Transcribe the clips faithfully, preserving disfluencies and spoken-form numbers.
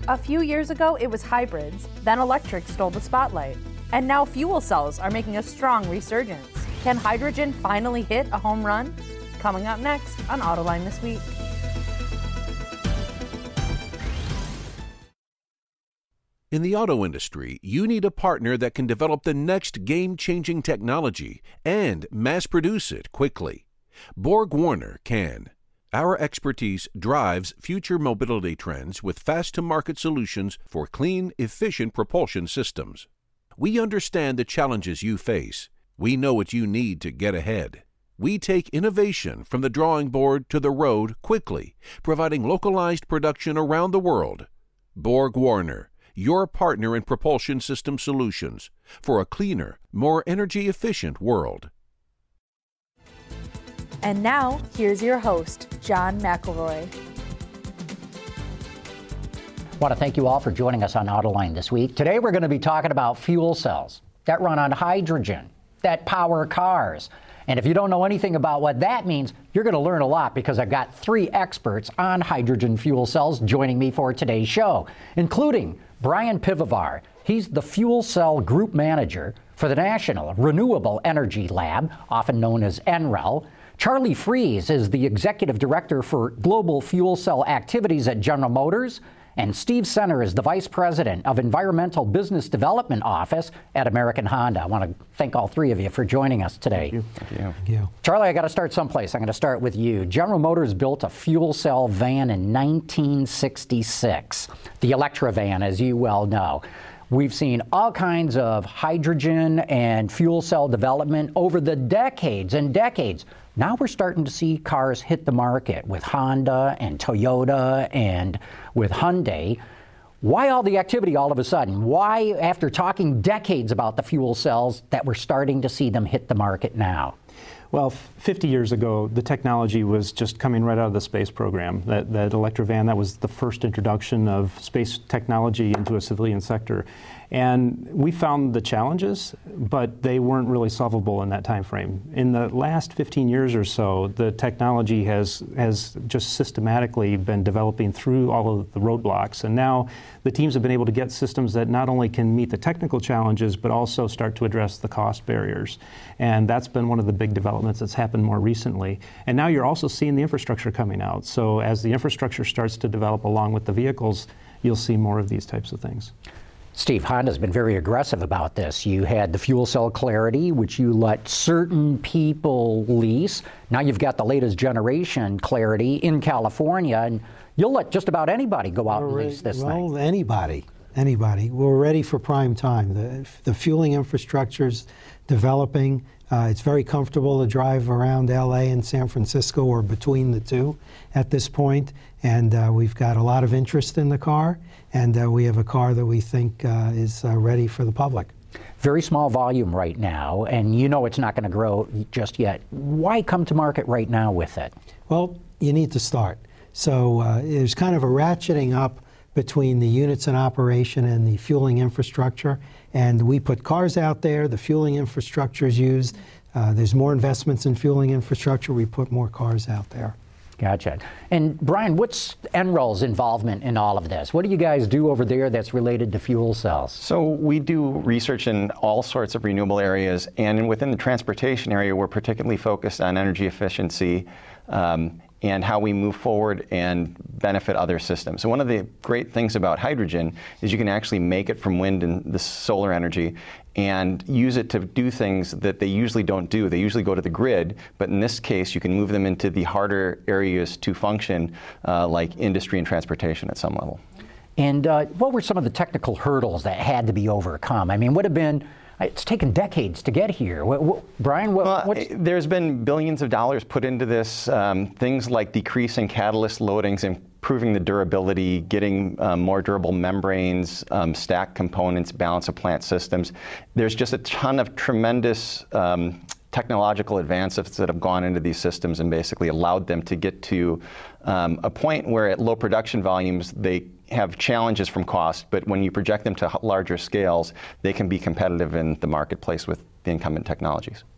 A few years ago, it was hybrids, then electric stole the spotlight. And now fuel cells are making a strong resurgence. Can hydrogen finally hit a home run? Coming up next on Autoline This Week. In the auto industry, you need a partner that can develop the next game-changing technology and mass-produce it quickly. BorgWarner can. Our expertise drives future mobility trends with fast-to-market solutions for clean, efficient propulsion systems. We understand the challenges you face. We know what you need to get ahead. We take innovation from the drawing board to the road quickly, providing localized production around the world. BorgWarner, your partner in propulsion system solutions for a cleaner, more energy-efficient world. And now, here's your host, John McElroy. I want to thank you all for joining us on Autoline this week. Today we're going to be talking about fuel cells that run on hydrogen, that power cars. And if you don't know anything about what that means, you're going to learn a lot because I've got three experts on hydrogen fuel cells joining me for today's show, including Brian Pivovar. He's the Fuel Cell Group Manager for the National Renewable Energy Lab, often known as N R E L. Charlie Freeze is the Executive Director for Global Fuel Cell Activities at General Motors. And Steve Center is the Vice President of Environmental Business Development Office at American Honda. I want to thank all three of you for joining us today. Thank you. Thank you. Thank you. Charlie, I got to start someplace. I'm going to start with you. General Motors built a fuel cell van in nineteen sixty-six, the Electra van, as you well know. We've seen all kinds of hydrogen and fuel cell development over the decades and decades. Now we're starting to see cars hit the market with Honda and Toyota and with Hyundai. Why all the activity all of a sudden? Why, after talking decades about the fuel cells, that we're starting to see them hit the market now? Well, fifty years ago, the technology was just coming right out of the space program. That, that Electra van, that was the first introduction of space technology into a civilian sector. And we found the challenges, but they weren't really solvable in that time frame. In the last fifteen years or so, the technology has, has just systematically been developing through all of the roadblocks. And now the teams have been able to get systems that not only can meet the technical challenges, but also start to address the cost barriers. And that's been one of the big developments that's happened more recently. And now you're also seeing the infrastructure coming out. So as the infrastructure starts to develop along with the vehicles, you'll see more of these types of things. Steve, Honda's been very aggressive about this. You had the fuel cell Clarity, which you let certain people lease. Now you've got the latest generation Clarity in California, and you'll let just about anybody go out We're and lease this well, thing. Well, anybody, anybody. We're ready for prime time. The, the fueling infrastructure's developing. Uh, it's very comfortable to drive around L A and San Francisco or between the two at this point. And uh, we've got a lot of interest in the car. And uh, we have a car that we think uh, is uh, ready for the public. Very small volume right now, and you know it's not going to grow just yet. Why come to market right now with it? Well, you need to start. So uh, there's kind of a ratcheting up between the units in operation and the fueling infrastructure. And we put cars out there, the fueling infrastructure is used. Uh, there's more investments in fueling infrastructure, we put more cars out there. Gotcha. And Brian, what's N R E L's involvement in all of this? What do you guys do over there that's related to fuel cells? So we do research in all sorts of renewable areas, and within the transportation area, we're particularly focused on energy efficiency um, and how we move forward and benefit other systems. So one of the great things about hydrogen is you can actually make it from wind and the solar energy and use it to do things that they usually don't do. They usually go to the grid, but in this case, you can move them into the harder areas to function, uh, like industry and transportation at some level. And uh, what were some of the technical hurdles that had to be overcome? I mean, would have been, it's taken decades to get here. What, what, Brian, what, well, what's... There's been billions of dollars put into this, um, things like decreasing catalyst loadings, improving the durability, getting um, more durable membranes, um, stack components, balance of plant systems. There's just a ton of tremendous um, technological advances that have gone into these systems and basically allowed them to get to um, a point where at low production volumes, they have challenges from cost, but when you project them to larger scales, they can be competitive in the marketplace with the incumbent technologies.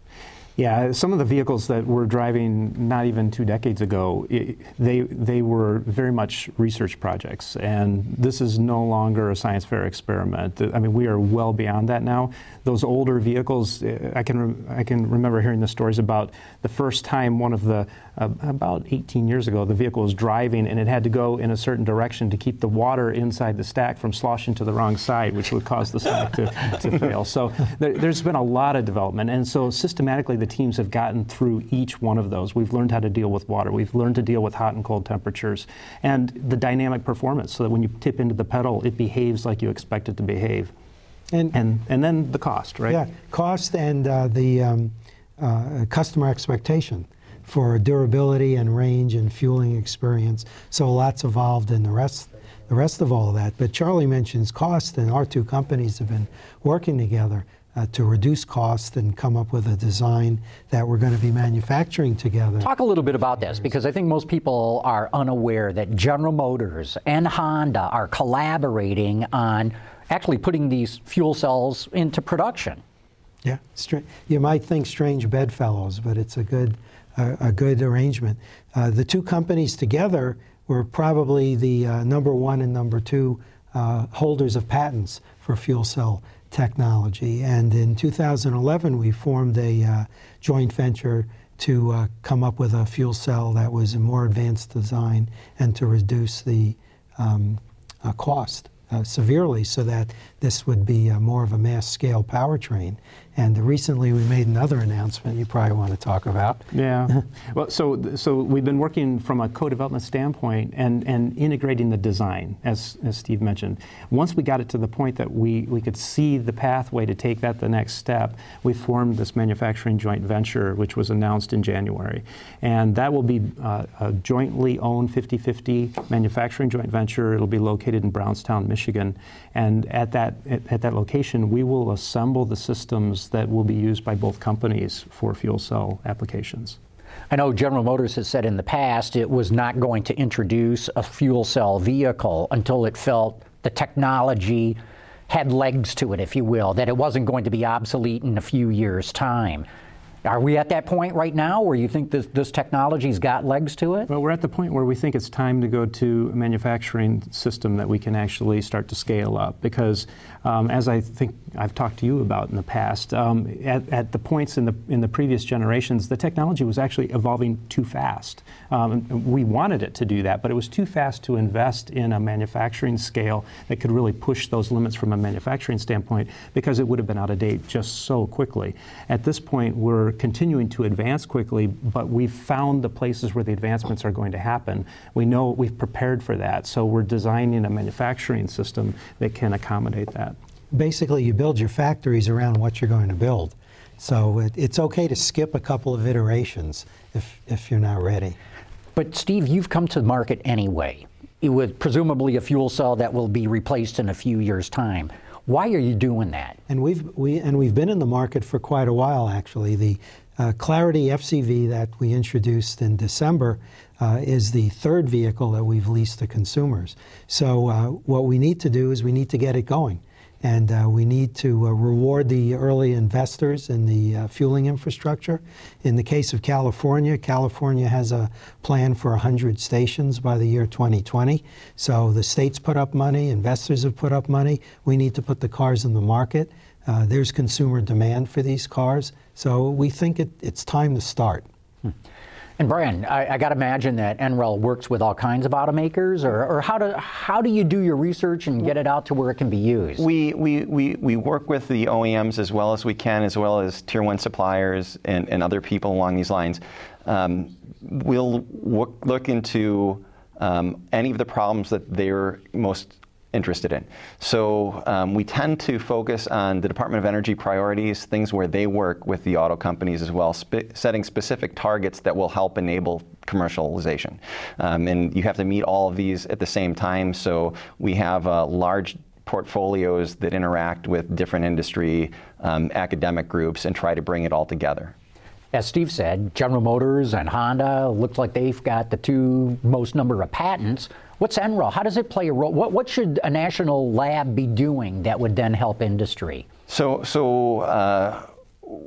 Yeah, some of the vehicles that we're driving not even two decades ago, it, they they were very much research projects, and this is no longer a science fair experiment. I mean, we are well beyond that now. Those older vehicles, I can re I can remember hearing the stories about the first time one of the uh, about eighteen years ago, the vehicle was driving and it had to go in a certain direction to keep the water inside the stack from sloshing to the wrong side, which would cause the stack to, to fail. So there, there's been a lot of development, and so systematically the teams have gotten through each one of those. We've learned how to deal with water. We've learned to deal with hot and cold temperatures, and the dynamic performance, so that when you tip into the pedal, it behaves like you expect it to behave. And and, and then the cost, right? Yeah, cost and uh, the um, uh, customer expectation for durability and range and fueling experience. So lots evolved in the rest, the rest of all of that. But Charlie mentions cost, and our two companies have been working together Uh, to reduce cost and come up with a design that we're going to be manufacturing together. Talk a little bit about this, because I think most people are unaware that General Motors and Honda are collaborating on actually putting these fuel cells into production. Yeah, Stra you might think strange bedfellows, but it's a good, uh, a good arrangement. Uh, the two companies together were probably the uh, number one and number two uh, holders of patents for fuel cell technology, and in two thousand eleven we formed a uh, joint venture to uh, come up with a fuel cell that was a more advanced design and to reduce the um, uh, cost uh, severely, so that this would be uh, more of a mass scale powertrain. And recently we made another announcement you probably want to talk about. Yeah. Well, so so we've been working from a co-development standpoint and, and integrating the design, as, as Steve mentioned. Once we got it to the point that we, we could see the pathway to take that the next step, we formed this manufacturing joint venture, which was announced in January. And that will be uh, a jointly owned fifty fifty manufacturing joint venture. It'll be located in Brownstown, Michigan. And at that, at, at that location, we will assemble the systems that will be used by both companies for fuel cell applications. I know General Motors has said in the past it was not going to introduce a fuel cell vehicle until it felt the technology had legs to it, if you will, that it wasn't going to be obsolete in a few years' time. Are we at that point right now where you think this, this technology's got legs to it? Well, we're at the point where we think it's time to go to a manufacturing system that we can actually start to scale up, because um, as I think I've talked to you about in the past, um, at, at the points in the, in the previous generations, the technology was actually evolving too fast. Um, we wanted it to do that, but it was too fast to invest in a manufacturing scale that could really push those limits from a manufacturing standpoint, because it would have been out of date just so quickly. At this point, we're continuing to advance quickly, but we've found the places where the advancements are going to happen. We know we've prepared for that, so we're designing a manufacturing system that can accommodate that. Basically, you build your factories around what you're going to build. So it, it's okay to skip a couple of iterations if, if you're not ready. But Steve, you've come to the market anyway, with presumably a fuel cell that will be replaced in a few years' time. Why are you doing that? And we've we and we've been in the market for quite a while, actually. The uh, Clarity F C V that we introduced in December uh, is the third vehicle that we've leased to consumers. So uh, what we need to do is we need to get it going. And uh, we need to uh, reward the early investors in the uh, fueling infrastructure. In the case of California, California has a plan for one hundred stations by the year twenty twenty. So the states put up money, investors have put up money. We need to put the cars in the market. Uh, there's consumer demand for these cars. So we think it, it's time to start. Hmm. And Brian, I, I got to imagine that N R E L works with all kinds of automakers, or, or how do how do you do your research and get it out to where it can be used? We we, we, we work with the O E Ms as well as we can, as well as tier one suppliers and, and other people along these lines. Um, we'll look, look into um, any of the problems that they're most interested in. So um, we tend to focus on the Department of Energy priorities, things where they work with the auto companies as well, spe setting specific targets that will help enable commercialization. Um, and you have to meet all of these at the same time, so we have uh, large portfolios that interact with different industry, um, academic groups, and try to bring it all together. As Steve said, General Motors and Honda looks like they've got the two most number of patents. What's N R E L? How does it play a role? What, what should a national lab be doing that would then help industry? So, so uh,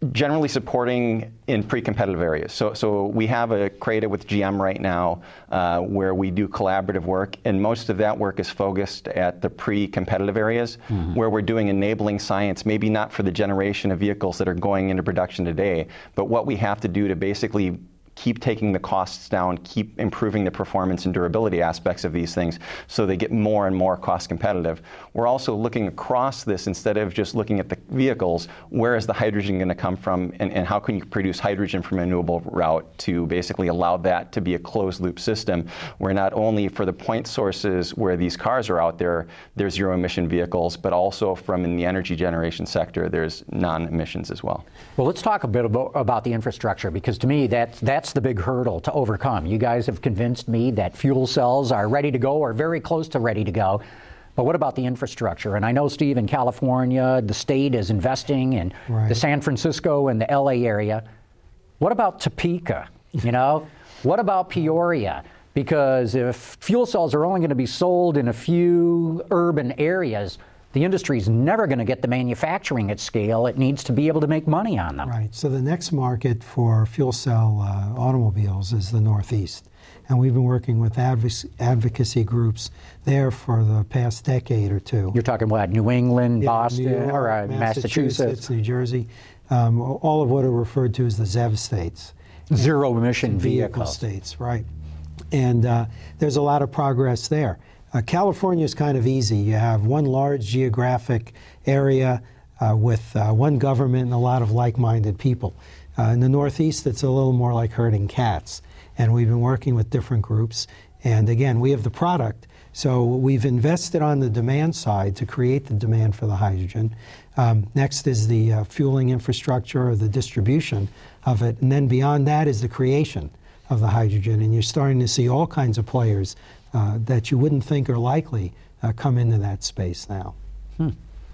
generally supporting in pre-competitive areas. So, so we have a CRADA with G M right now uh, where we do collaborative work, and most of that work is focused at the pre-competitive areas mm-hmm. where we're doing enabling science, maybe not for the generation of vehicles that are going into production today, but what we have to do to basically keep taking the costs down, keep improving the performance and durability aspects of these things so they get more and more cost competitive. We're also looking across this instead of just looking at the vehicles, where is the hydrogen going to come from and, and how can you produce hydrogen from a renewable route to basically allow that to be a closed loop system where not only for the point sources where these cars are out there, there's zero emission vehicles, but also from in the energy generation sector, there's non-emissions as well. Well, let's talk a bit about, about the infrastructure, because to me that, that's the big hurdle to overcome. You guys have convinced me that fuel cells are ready to go or very close to ready to go. But what about the infrastructure? And I know, Steve, in California, the state is investing in right. the San Francisco and the L A area. What about Topeka? You know, what about Peoria? Because if fuel cells are only going to be sold in a few urban areas, the industry is never going to get the manufacturing at scale. It needs to be able to make money on them. Right. So the next market for fuel cell uh, automobiles is the Northeast. And we've been working with advoc advocacy groups there for the past decade or two. You're talking what, New England, yeah, Boston, New York, or uh, Massachusetts, Massachusetts? New Jersey, um, all of what are referred to as the ZEV states. Zero emission vehicle vehicles. states, right. And uh, there's a lot of progress there. Uh, California is kind of easy. You have one large geographic area uh, with uh, one government and a lot of like-minded people. Uh, in the Northeast, it's a little more like herding cats. And we've been working with different groups. And again, we have the product. So we've invested on the demand side to create the demand for the hydrogen. Um, next is the uh, fueling infrastructure or the distribution of it. And then beyond that is the creation of the hydrogen. And you're starting to see all kinds of players Uh, that you wouldn't think are likely uh, come into that space now. Hmm.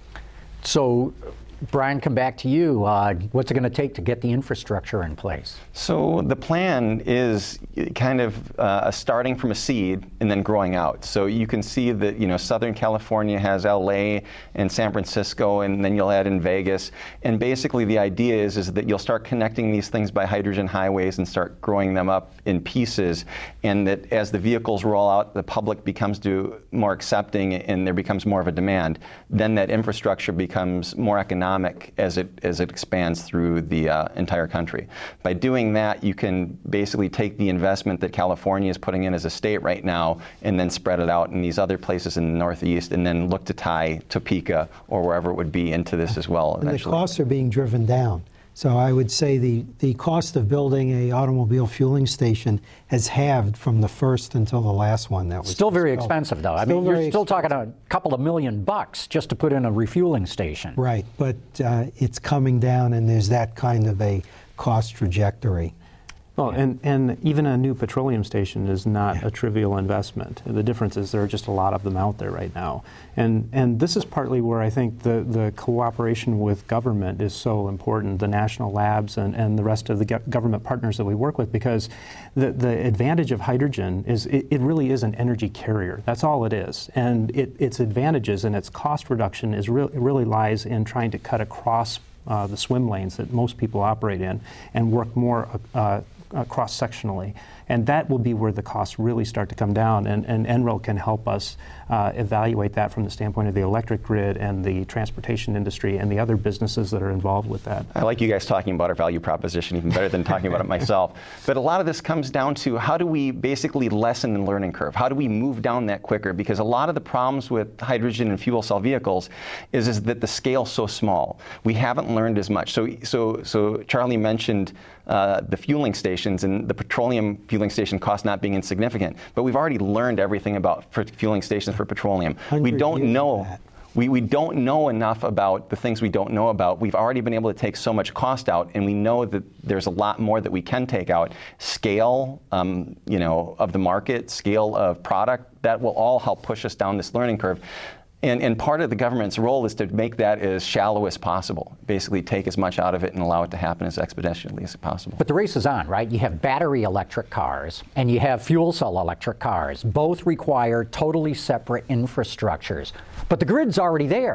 So, Brian, come back to you. Uh, what's it going to take to get the infrastructure in place? So the plan is kind of uh, starting from a seed and then growing out. So you can see that, you know, Southern California has L A and San Francisco, and then you'll add in Vegas. And basically the idea is, is that you'll start connecting these things by hydrogen highways and start growing them up in pieces. And that as the vehicles roll out, the public becomes to more accepting and there becomes more of a demand. Then that infrastructure becomes more economic as it as it expands through the uh, entire country. By doing that, you can basically take the investment that California is putting in as a state right now and then spread it out in these other places in the Northeast and then look to tie Topeka or wherever it would be into this as well eventually. And the costs are being driven down. So I would say the, the cost of building a automobile fueling station has halved from the first until the last one that was still very built. expensive, though. I Still mean, you're very still expensive. talking a couple of million bucks just to put in a refueling station. Right, but uh, it's coming down, and there's that kind of a cost trajectory. Well, and, and even a new petroleum station is not yeah. a trivial investment. The difference is there are just a lot of them out there right now. And, and this is partly where I think the, the cooperation with government is so important, the national labs and, and the rest of the government partners that we work with, because the, the advantage of hydrogen is it, it really is an energy carrier. That's all it is. And it, its advantages and its cost reduction is re really lies in trying to cut across uh, the swim lanes that most people operate in and work more uh, Uh, cross-sectionally. And that will be where the costs really start to come down. And, and N R E L can help us uh, evaluate that from the standpoint of the electric grid and the transportation industry and the other businesses that are involved with that. I like you guys talking about our value proposition even better than talking about it myself. But a lot of this comes down to how do we basically lessen the learning curve? How do we move down that quicker? Because a lot of the problems with hydrogen and fuel cell vehicles is, is that the scale's so small. We haven't learned as much. So, so, so Charlie mentioned uh, the fueling stations and the petroleum fueling station cost not being insignificant, but we've already learned everything about fueling stations for petroleum. We don't know. We, we don't know enough about the things we don't know about. We've already been able to take so much cost out, and we know that there's a lot more that we can take out. Scale, um, you know, of the market, scale of product, that will all help push us down this learning curve. And, and part of the government's role is to make that as shallow as possible, basically take as much out of it and allow it to happen as expeditiously as possible. But the race is on, right? You have battery electric cars and you have fuel cell electric cars. Both require totally separate infrastructures. But the grid's already there.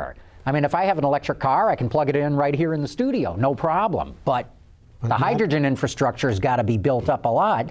I mean, if I have an electric car, I can plug it in right here in the studio, no problem. But, but the hydrogen infrastructure has got to be built up a lot.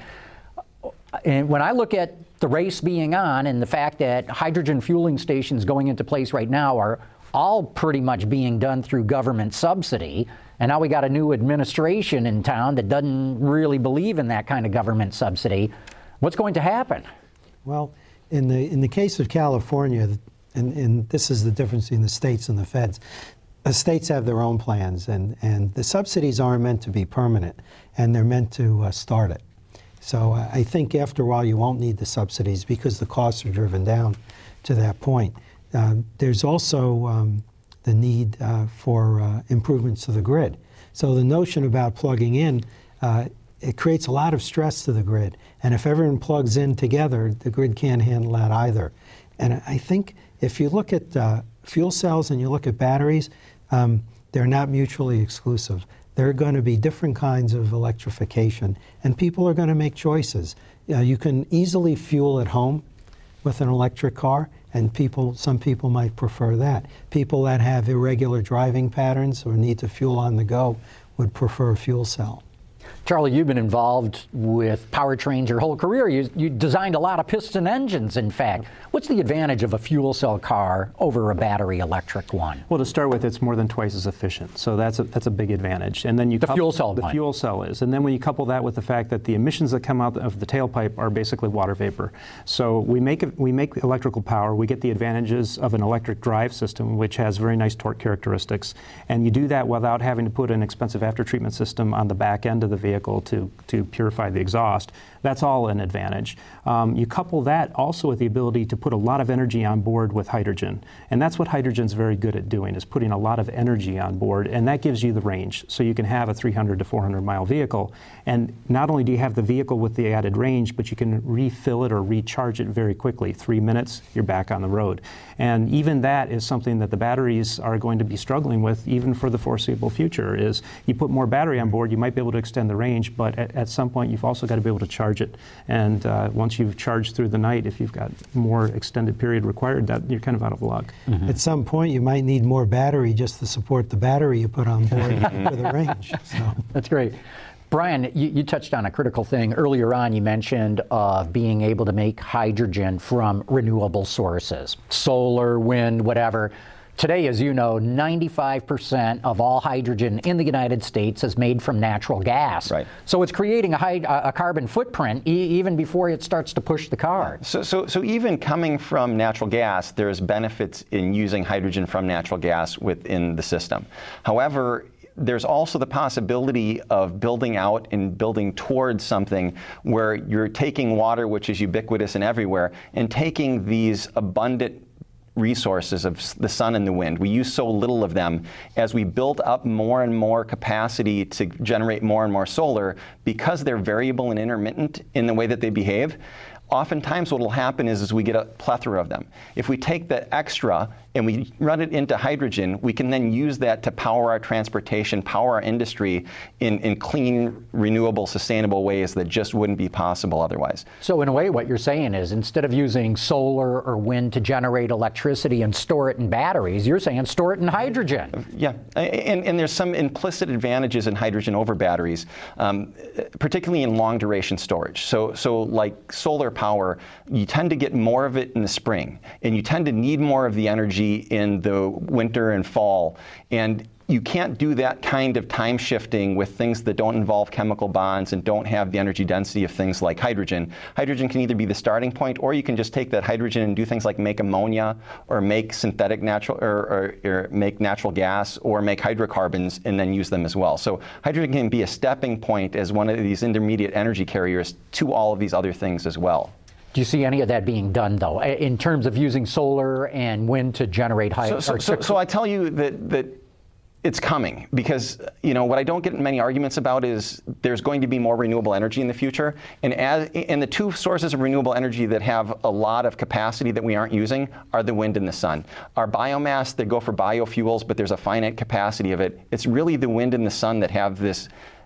And when I look at the race being on and the fact that hydrogen fueling stations going into place right now are all pretty much being done through government subsidy, and now we got a new administration in town that doesn't really believe in that kind of government subsidy, what's going to happen? Well, in the in the case of California, and, and this is the difference between the states and the feds, the states have their own plans, and, and the subsidies aren't meant to be permanent, and they're meant to uh, start it. So uh, I think after a while you won't need the subsidies because the costs are driven down to that point. Uh, there's also um, the need uh, for uh, improvements to the grid. So the notion about plugging in, uh, it creates a lot of stress to the grid. And if everyone plugs in together, the grid can't handle that either. And I think if you look at uh, fuel cells and you look at batteries, um, they're not mutually exclusive. There are going to be different kinds of electrification, and people are going to make choices. Uh, you can easily fuel at home with an electric car, and people, some people might prefer that. People that have irregular driving patterns or need to fuel on the go would prefer a fuel cell. Charlie, you've been involved with powertrains your whole career. You, you designed a lot of piston engines, in fact. What's the advantage of a fuel cell car over a battery electric one? Well, to start with, it's more than twice as efficient, so that's a, that's a big advantage. And then you the couple, fuel cell the one. fuel cell is, and then when you couple that with the fact that the emissions that come out of the tailpipe are basically water vapor. So we make it, we make electrical power. We get the advantages of an electric drive system, which has very nice torque characteristics, and you do that without having to put an expensive after-treatment system on the back end of the vehicle to, to purify the exhaust. That's all an advantage. Um, you couple that also with the ability to put a lot of energy on board with hydrogen. And that's what hydrogen's very good at doing, is putting a lot of energy on board, and that gives you the range. So you can have a three hundred to four hundred mile vehicle, and not only do you have the vehicle with the added range, but you can refill it or recharge it very quickly. Three minutes, you're back on the road. And even that is something that the batteries are going to be struggling with even for the foreseeable future, is you put more battery on board, you might be able to extend the range, but at, at some point you've also got to be able to charge it. And uh, once you've charged through the night, if you've got more extended period required, that you're kind of out of luck. Mm-hmm. At some point you might need more battery just to support the battery you put on board for the range. So. That's great. Brian, you, you touched on a critical thing. Earlier on, you mentioned uh, being able to make hydrogen from renewable sources, solar, wind, whatever. Today, as you know, ninety-five percent of all hydrogen in the United States is made from natural gas. Right. So it's creating a, high, a carbon footprint e even before it starts to push the car. So, so, so even coming from natural gas, there's benefits in using hydrogen from natural gas within the system. However, there's also the possibility of building out and building towards something where you're taking water, which is ubiquitous and everywhere, and taking these abundant resources of the sun and the wind. We use so little of them. As we build up more and more capacity to generate more and more solar, because they're variable and intermittent in the way that they behave, oftentimes what will happen is, is we get a plethora of them. If we take the extra and we run it into hydrogen, we can then use that to power our transportation, power our industry in, in clean, renewable, sustainable ways that just wouldn't be possible otherwise. So in a way, what you're saying is, instead of using solar or wind to generate electricity and store it in batteries, you're saying store it in hydrogen. Yeah, and, and there's some implicit advantages in hydrogen over batteries, um, particularly in long duration storage. So, so like solar power, you tend to get more of it in the spring, and you tend to need more of the energy in the winter and fall. And you can't do that kind of time shifting with things that don't involve chemical bonds and don't have the energy density of things like hydrogen. Hydrogen can either be the starting point, or you can just take that hydrogen and do things like make ammonia, or make synthetic natural, or, or, or make natural gas, or make hydrocarbons and then use them as well. So hydrogen can be a stepping point as one of these intermediate energy carriers to all of these other things as well. Do you see any of that being done, though, in terms of using solar and wind to generate hydrogen? So, so, so, so I tell you that, that it's coming, because, you know, what I don't get many arguments about is there's going to be more renewable energy in the future. And, as, and the two sources of renewable energy that have a lot of capacity that we aren't using are the wind and the sun. Our biomass, they go for biofuels, but there's a finite capacity of it. It's really the wind and the sun that have this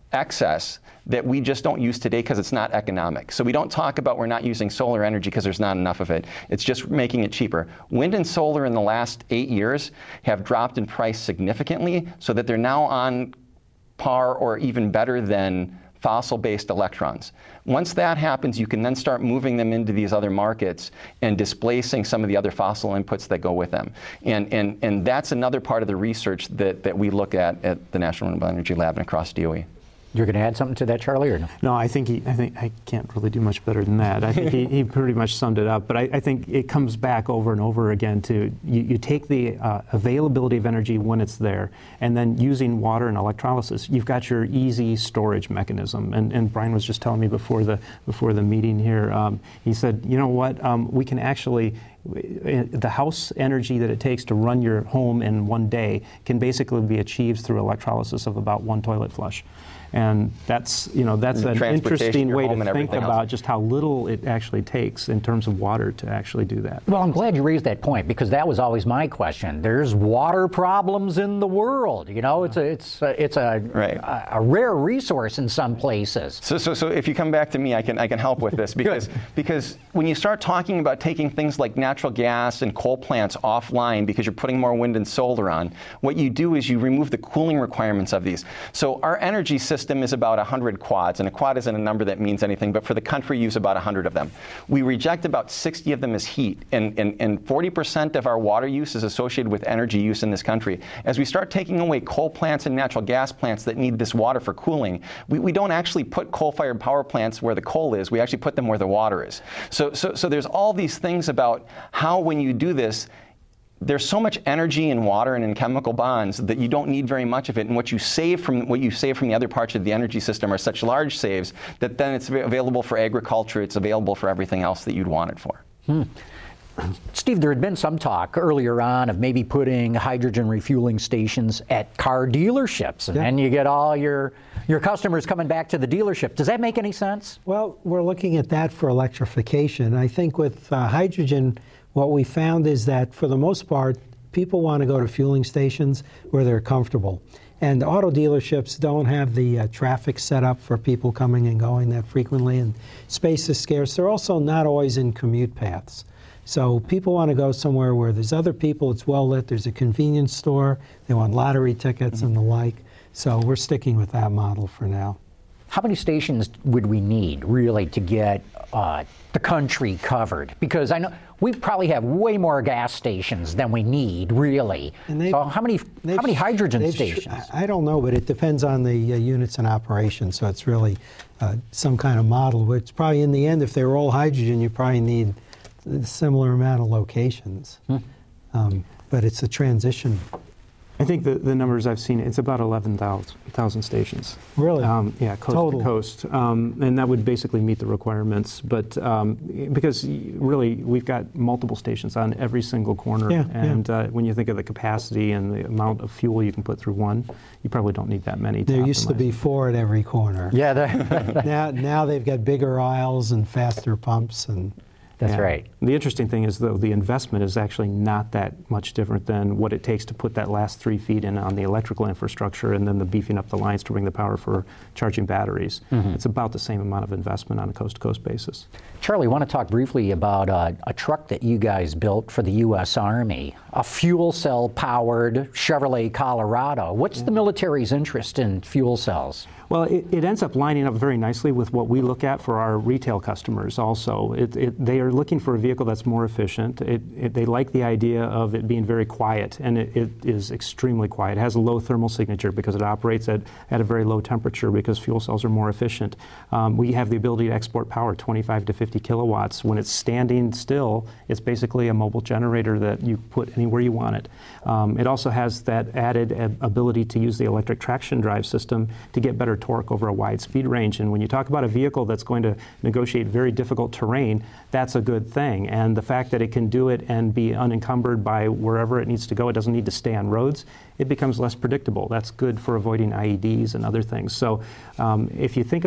excess that we just don't use today because it's not economic. So we don't talk about we're not using solar energy because there's not enough of it. It's just making it cheaper. Wind and solar in the last eight years have dropped in price significantly so that they're now on par or even better than fossil-based electrons. Once that happens, you can then start moving them into these other markets and displacing some of the other fossil inputs that go with them. And, and, and that's another part of the research that, that we look at at the National Renewable Energy Lab and across D O E. You're going to add something to that, Charlie, or no? No, I think he, I think I can't really do much better than that. I think he, he pretty much summed it up. But I, I think it comes back over and over again to you, you take the uh, availability of energy when it's there, and then using water and electrolysis, you've got your easy storage mechanism. And, and Brian was just telling me before the before the meeting here, um, he said, you know what, um, we can actually. The house energy that it takes to run your home in one day can basically be achieved through electrolysis of about one toilet flush. And that's, you know, that's an interesting way to think about else. Just how little it actually takes in terms of water to actually do that. Well, I'm glad you raised that point, because that was always my question. There's water problems in the world. You know, it's a it's a, it's a, right. a, a rare resource in some places. So, so, so if you come back to me, I can I can help with this because because when you start talking about taking things like natural gas and coal plants offline because you're putting more wind and solar on, what you do is you remove the cooling requirements of these. So our energy system system is about one hundred quads, and a quad isn't a number that means anything, but for the country, use about one hundred of them. We reject about sixty of them as heat, and, and, and forty percent of our water use is associated with energy use in this country. As we start taking away coal plants and natural gas plants that need this water for cooling, we, we don't actually put coal-fired power plants where the coal is, we actually put them where the water is. So, so, so there's all these things about how when you do this, there's so much energy in water and in chemical bonds that you don't need very much of it, and what you save from what you save from the other parts of the energy system are such large saves that then it's available for agriculture, it's available for everything else that you'd want it for. Hmm. Steve, there had been some talk earlier on of maybe putting hydrogen refueling stations at car dealerships, and yeah. then you get all your your customers coming back to the dealership. Does that make any sense? Well, we're looking at that for electrification. I think with uh, hydrogen, what we found is that for the most part, people want to go to fueling stations where they're comfortable. And auto dealerships don't have the uh, traffic set up for people coming and going that frequently, and space is scarce. They're also not always in commute paths. So people want to go somewhere where there's other people, it's well lit, there's a convenience store, they want lottery tickets mm-hmm. and the like. So we're sticking with that model for now. How many stations would we need, really, to get uh, the country covered? Because I know we probably have way more gas stations than we need, really. So how many how many hydrogen stations? I don't know, but it depends on the uh, units in operation. So it's really uh, some kind of model. Which probably in the end, if they were all hydrogen, you probably need a similar amount of locations. Hmm. Um, but it's a transition. I think the, the numbers I've seen, it's about eleven thousand stations. Really? Um, yeah, coast Total. to coast. Um, and that would basically meet the requirements. But um, because really, we've got multiple stations on every single corner. Yeah, and yeah. Uh, when you think of the capacity and the amount of fuel you can put through one, you probably don't need that many. There used to be four at every corner. Yeah. now, now they've got bigger aisles and faster pumps. and. That's yeah. right. The interesting thing is, though, the investment is actually not that much different than what it takes to put that last three feet in on the electrical infrastructure and then the beefing up the lines to bring the power for charging batteries. Mm-hmm. It's about the same amount of investment on a coast-to-coast basis. Charlie, I want to talk briefly about uh, a truck that you guys built for the U S Army, a fuel cell-powered Chevrolet Colorado. What's yeah. the military's interest in fuel cells? Well, it, it ends up lining up very nicely with what we look at for our retail customers also. It, it, they are looking for a vehicle that's more efficient. It, it, they like the idea of it being very quiet, and it, it is extremely quiet. It has a low thermal signature because it operates at, at a very low temperature because fuel cells are more efficient. Um, we have the ability to export power, twenty-five to fifty kilowatts. When it's standing still, it's basically a mobile generator that you put anywhere you want it. Um, it also has that added ability to use the electric traction drive system to get better torque over a wide speed range. And when you talk about a vehicle that's going to negotiate very difficult terrain, that's a good thing. And the fact that it can do it and be unencumbered by wherever it needs to go, it doesn't need to stay on roads, it becomes less predictable. That's good for avoiding I E Ds and other things. So um, if you think about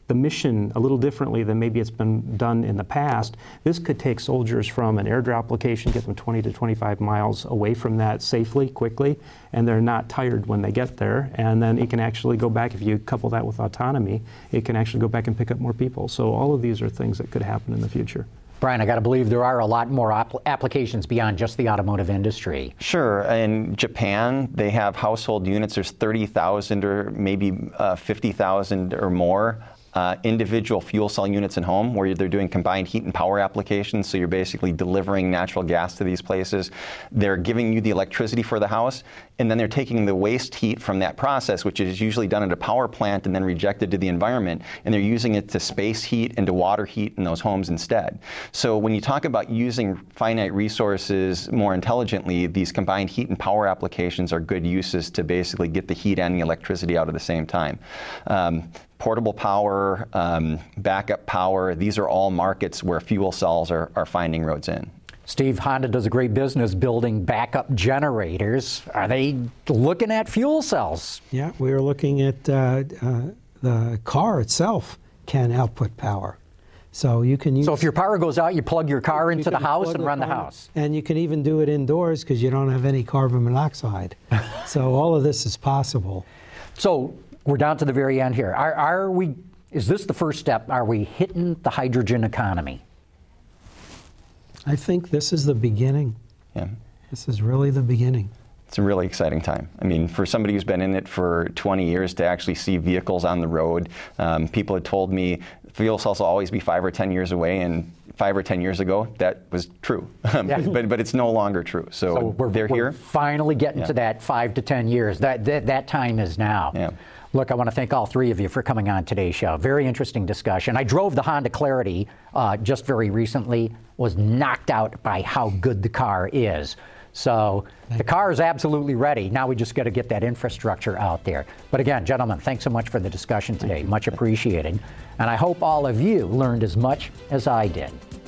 the mission a little differently than maybe it's been done in the past. This could take soldiers from an airdrop location, get them twenty to twenty-five miles away from that safely, quickly, and they're not tired when they get there. And then it can actually go back, if you couple that with autonomy, it can actually go back and pick up more people. So all of these are things that could happen in the future. Brian, I got to believe there are a lot more ap- applications beyond just the automotive industry. Sure. In Japan, they have household units. There's thirty thousand or maybe uh, fifty thousand or more uh, individual fuel cell units in home where they're doing combined heat and power applications. So you're basically delivering natural gas to these places. They're giving you the electricity for the house, and then they're taking the waste heat from that process, which is usually done at a power plant and then rejected to the environment, and they're using it to space heat and to water heat in those homes instead. So when you talk about using finite resources more intelligently, these combined heat and power applications are good uses to basically get the heat and the electricity out at the same time. Um, portable power, um, backup power, these are all markets where fuel cells are, are finding roads in. Steve, Honda does a great business building backup generators. Are they looking at fuel cells? Yeah, we are looking at uh, uh, the car itself can output power. So you can use. So if your power goes out, you plug your car into the house and run the car, house. And you can even do it indoors because you don't have any carbon monoxide. So all of this is possible. So we're down to the very end here. Are, are we? Is this the first step? Are we hitting the hydrogen economy? I think this is the beginning. Yeah. This is really the beginning. It's a really exciting time. I mean, for somebody who's been in it for twenty years to actually see vehicles on the road, um, people had told me fuel cells will always be five or ten years away, and five or ten years ago, that was true. Yeah. but, but it's no longer true. So, So we're, they're we're here. finally getting Yeah. to that five to ten years. That, that, that time is now. Yeah. Look, I want to thank all three of you for coming on today's show. Very interesting discussion. I drove the Honda Clarity uh, just very recently, was knocked out by how good the car is. So the car is absolutely ready. Now we just got to get that infrastructure out there. But again, gentlemen, thanks so much for the discussion today. Much appreciated. And I hope all of you learned as much as I did.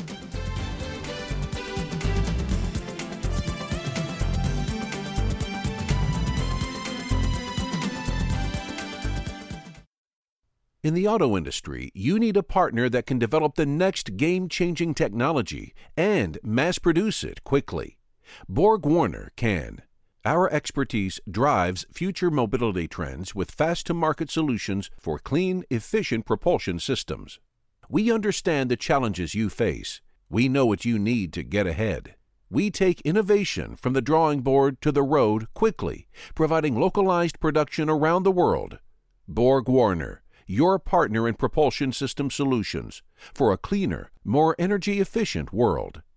In the auto industry, you need a partner that can develop the next game-changing technology and mass-produce it quickly. BorgWarner can. Our expertise drives future mobility trends with fast-to-market solutions for clean, efficient propulsion systems. We understand the challenges you face. We know what you need to get ahead. We take innovation from the drawing board to the road quickly, providing localized production around the world. BorgWarner, your partner in propulsion system solutions for a cleaner, more energy-efficient world.